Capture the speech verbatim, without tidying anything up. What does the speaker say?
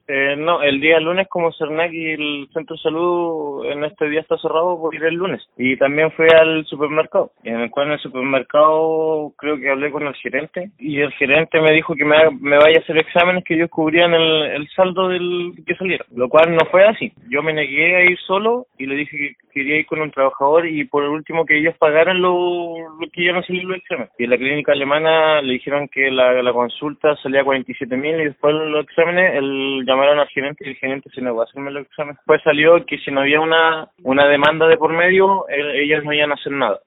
Eh, no, el día lunes como Cernac y el centro de salud en este día está cerrado, voy a ir el lunes. Y también fui al supermercado, en el cual en el supermercado creo que hablé con el gerente y el gerente me dijo que me, haga- me vaya a hacer exámenes que ellos cubrían el, el saldo del que saliera, lo cual no fue así. Yo me negué a ir solo y le dije que quería ir con un trabajador y por último que ellos pagaran lo, lo que iban a salir los exámenes. Y en la clínica alemana le dijeron que la, la consulta salía cuarenta y siete mil y después los exámenes, el llamaron al gerente y el gerente se negó a hacerme los exámenes. Después salió que si no había una, una demanda de por medio, eh, ellos no iban a hacer nada.